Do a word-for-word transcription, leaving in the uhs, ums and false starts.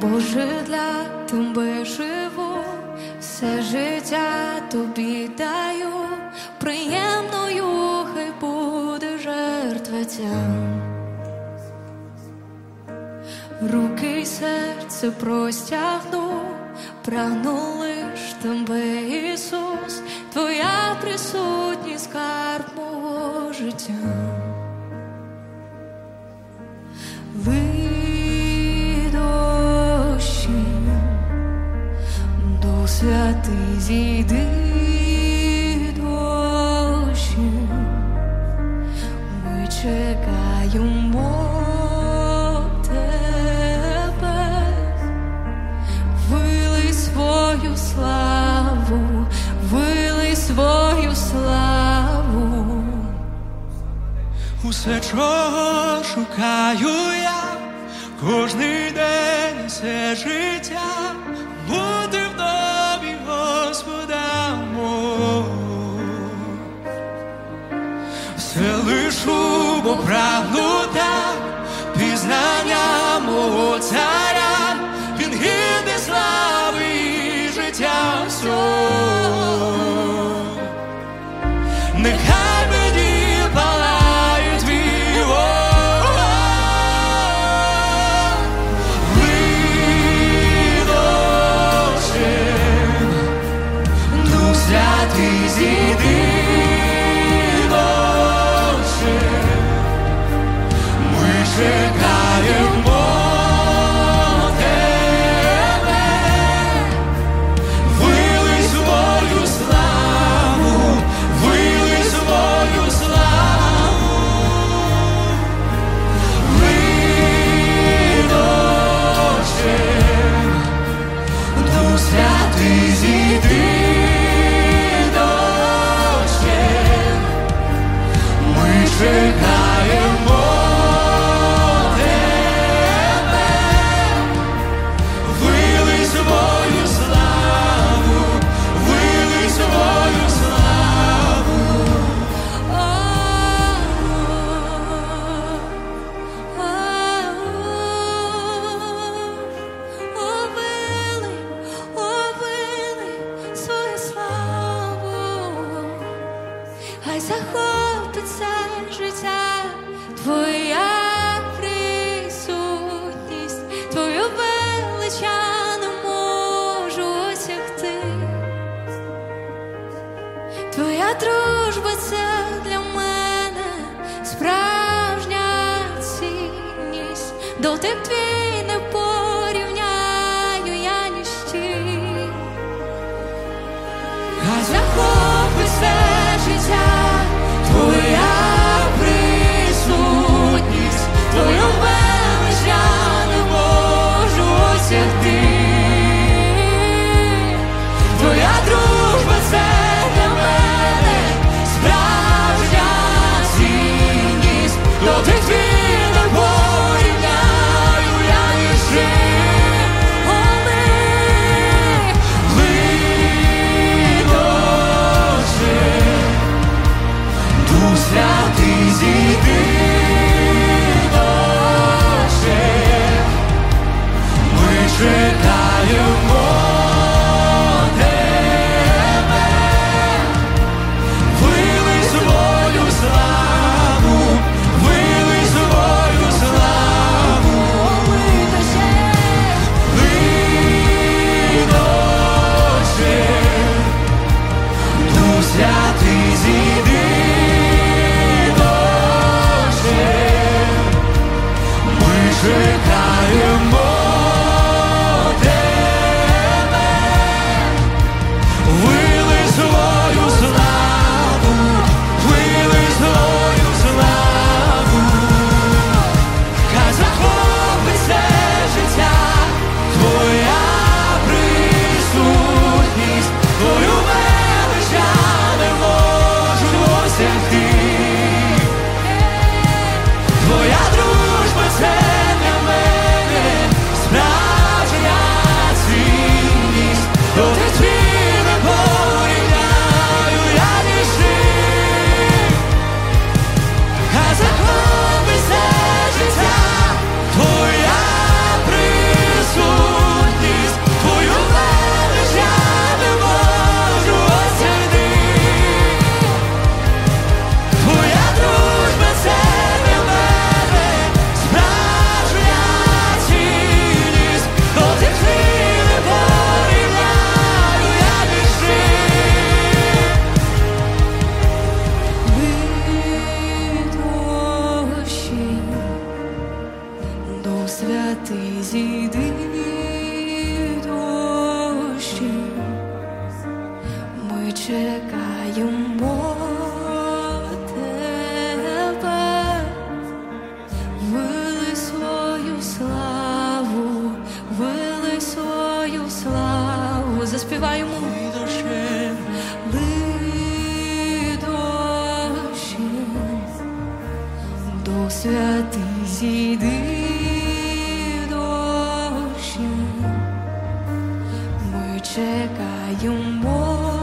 Боже, для Тебе живу, все життя Тобі даю, приємною хай буде жертва ця. Руки й серце простягну, прагну лиш Тебе, Ісус, Твоя присутність – скарб мого життя. Лий дощі, Дух Святий, зійди дощі, ми чекаємо Тебе, вилий свою славу, вилий свою славу. Усе, чого шукаю я, кожний день, все життя, бути в домі Господа мого. Все лишу, бо прагну так, пізнання мого царя, він гідний слави і життя всього. Нехай мені палає твій вогонь, лий дощем, Дух Святий, зійди дощем, ми чекаємо Тебе, вилий свою славу, вилий свою славу, лий дощем, Дух Святий, зійди дощем, ми чекаємо Тебе, вилий свою славу, вилий свою славу. О, вилий, о, вилий свою славу, хай захопить все життя Твоя присутність, Твою велич я не можу осягти. Твоя дружба – це для мене справжня цінність, дотик твій не порівняю я ні з чим. Хай захопить все життя Твоя присутність, Твою велич я не можу осягти. Твоя дружба – це для мене справжня цінність, дотик твій не порівняю я свою славу, заспіваємо дощем, ли дощем, до святий зійди дощем, ми чекаємо.